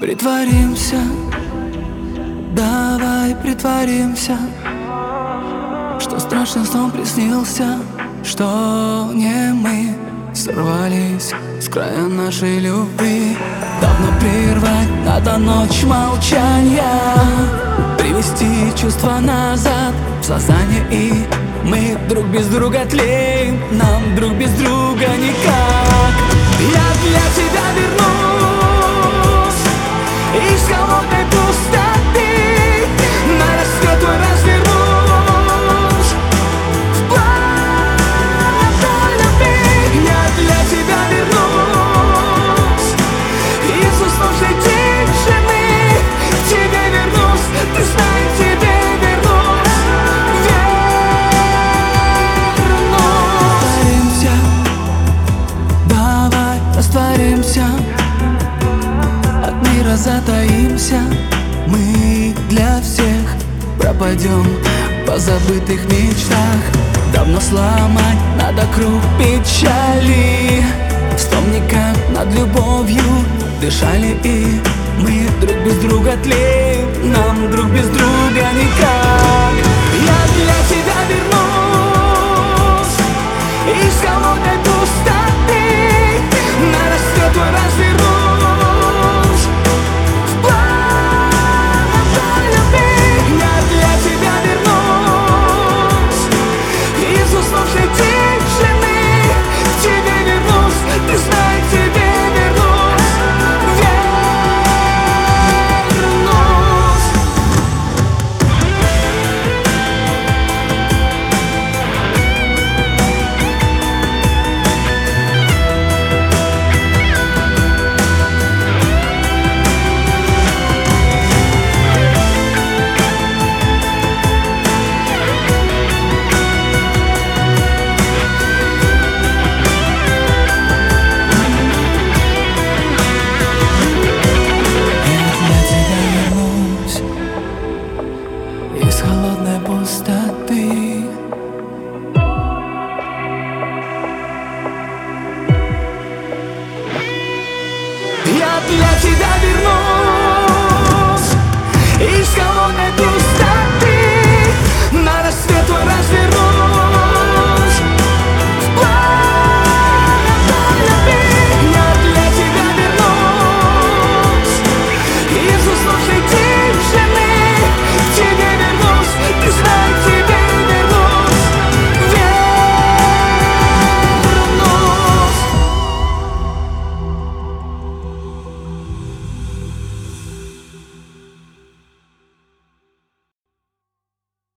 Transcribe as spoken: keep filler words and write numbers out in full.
Притворимся, давай притворимся, что страшный сон приснился, что не мы сорвались с края нашей любви. Давно прервать надо ночь молчания, привести чувства назад в сознание, и мы друг без друга тлеем, нам друг без друга никак. Я для тебя вернусь из холодной пустоты, на рассвет твой развернусь в план той любви. Я для тебя вернусь из уснувшей тишины, к тебе вернусь, ты знай, к тебе вернусь, вернусь. Растворимся, давай растворимся, от мира затаимся, мы для всех пропадем в позабытых мечтах. Давно сломать надо круг печали, вспомни, как над любовью дышали, и мы друг без друга тлеем, нам друг без друга никак.